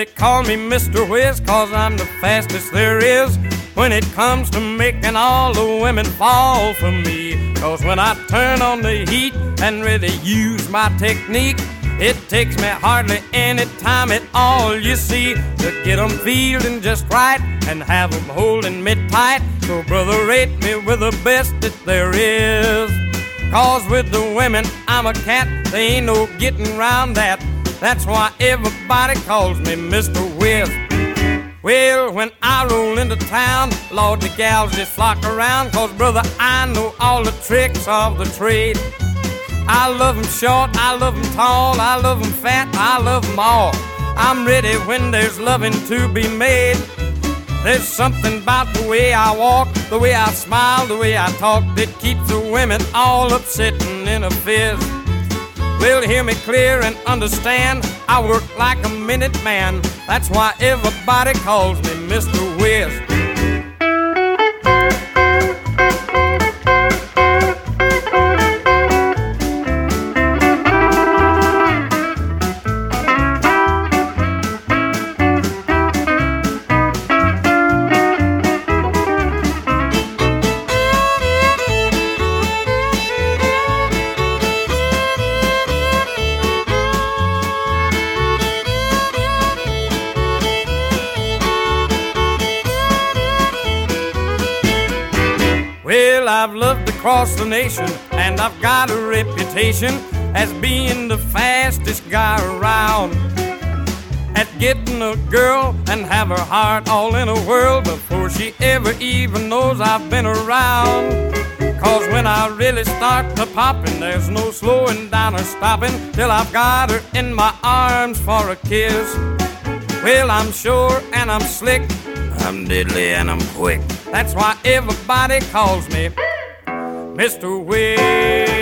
They call me Mr. Whiz, 'cause I'm the fastest there is when it comes to making all the women fall for me. 'Cause when I turn on the heat and really use my technique, it takes me hardly any time at all, you see, to get 'em feeling just right and have 'em holding me tight. So brother, rate me with the best that there is. 'Cause with the women, I'm a cat, there ain't no getting round that. That's why everybody calls me Mr. Whiz. Well, when I roll into town, Lord, the gals just flock around, 'cause brother, I know all the tricks of the trade. I love 'em short, I love 'em tall, I love 'em fat, I love 'em all. I'm ready when there's loving to be made. There's something about the way I walk, the way I smile, the way I talk, that keeps the women all upsetting in a fizz. Well, hear me clear and understand, I work like a minute man. That's why everybody calls me Mr. Whiz. Well, I've lived across the nation, and I've got a reputation as being the fastest guy around at getting a girl and have her heart all in a whirl before she ever even knows I've been around. 'Cause when I really start to poppin', there's no slowing down or stopping till I've got her in my arms for a kiss. Well, I'm sure and I'm slick, I'm diddly and I'm quick. That's why everybody calls me Mr. Whiz.